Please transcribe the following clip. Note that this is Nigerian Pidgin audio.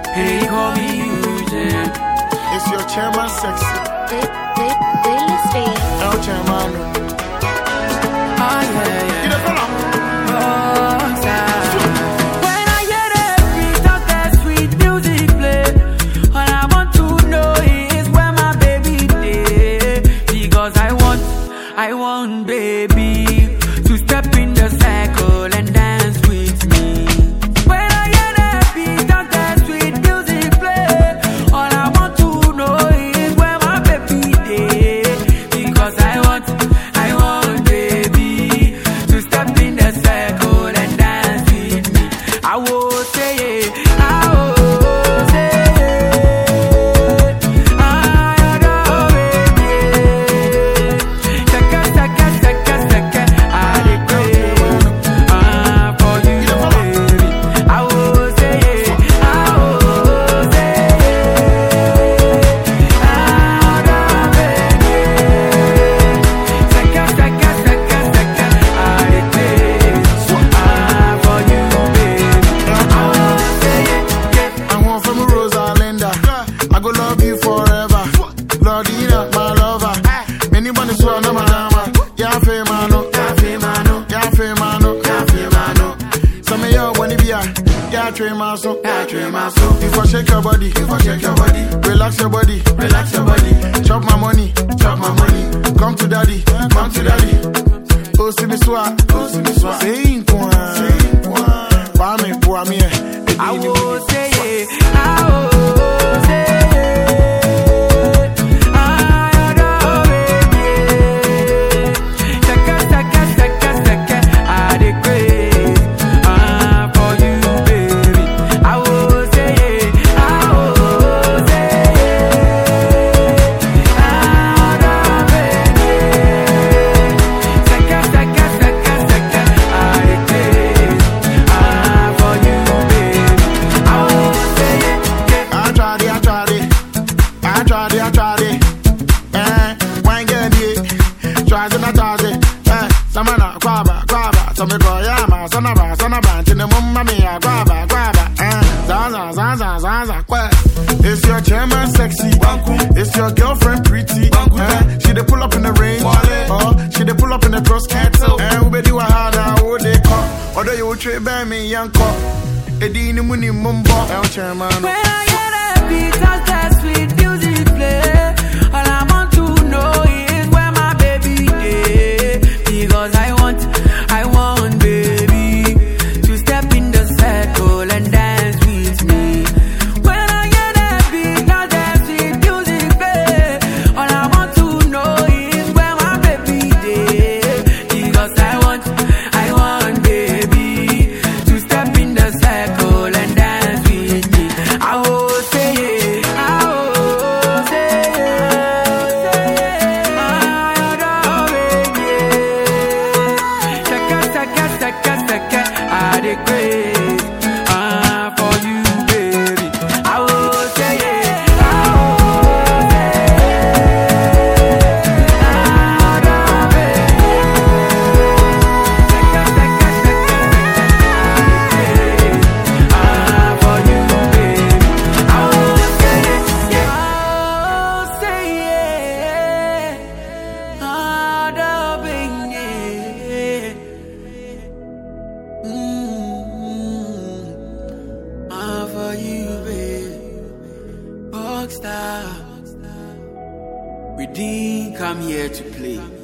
and they call me Eugene. It's your chairman sexy. El chairman. Ah, yeah. You know, follow. When I hear that beat of that sweet music play, all I want to know is where my baby is. Because I want baby to step in the circle and dance with me. When I hear that beat of that sweet music play, all I want to know is where my baby is. Because I want baby to step in the circle and dance with me. I will say it, I will say it. I adore baby. Seka, seka, seka, seka, I dey crave for you, baby. I will say it, I will say it. I adore baby. Seka, seka, seka, seka, I dey crave for you, baby. I will say it, yeah. I want from Rosalinda. I go love you forever. Lordina, my lover. Many money swan on my mama. Yeah, fame, mano. Yeah, fame, mano. Yeah, fame, mano. Yeah, fame, mano. Some of y'all want to be a. Yeah, train my soul. Yeah, train my soul. If I shake your body, relax your body, chop my money, come to daddy, oh see me swat, say quoi, pa me pour me, I will say it, I will say it. I adore baby. Seka, seka, seka, seka, I dey crave for you, baby. I will say it, I will say it. I adore baby. Seka, seka, seka, seka, I dey crave for you, baby. I will say it, yeah. I tried it. Wine get it. Tries and I tries it. Samana, grabba. So me go yama, sonaba. Tine mumma mia, grabba. Zaza, kwa. It's your chairman sexy. It's your girlfriend pretty. She dey pull up in the rain. She dey pull up in the cross country. We be do a harder, what they call. Although you trade by me, young cop. Edini muni mumbo. El chairman. When I hear that beat of that sweet music play, all I want to know is where my baby is. Because I want baby to step in the circle and dance with me. When I hear that beat of that sweet music play, all I want to know is where my baby is. Because I want baby to step in the circle and dance with me. I will say it, I will say it. I adore baby. Seka, seka, seka, seka, I dey crave for you, baby. I will say it, I will say it. I adore baby. Seka, seka, seka, seka, I dey crave for you, baby. I will say it, yeah. I will say it. I adore baby. For you, baby. Rockstar. We didn't come here to play.